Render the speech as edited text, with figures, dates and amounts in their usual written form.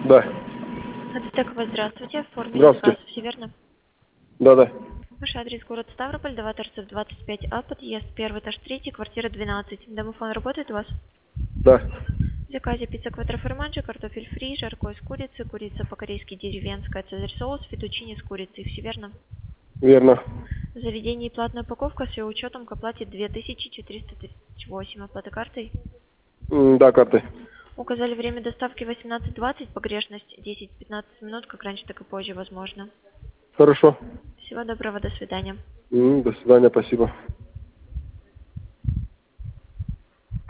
Да. Ацтекова, здравствуйте. Оформили Здравствуйте. заказ, все верно? Да. Ваш адрес город Ставрополь, Давай Торцев 25А, подъезд 1 этаж 3, квартира 12. Домофон работает у вас? Да. В заказе пицца квадроформаджи, картофель фри, жаркое из курицы, курица по-корейски деревенская, цезарь соус, фетучини с курицей. Все верно? Верно. В заведении платная упаковка с ее учетом к оплате 2438. Оплата картой. Да, картой. Указали время доставки 18:20, погрешность 10-15 минут, как раньше, так и позже возможно. Хорошо. Всего доброго, до свидания. До свидания, спасибо.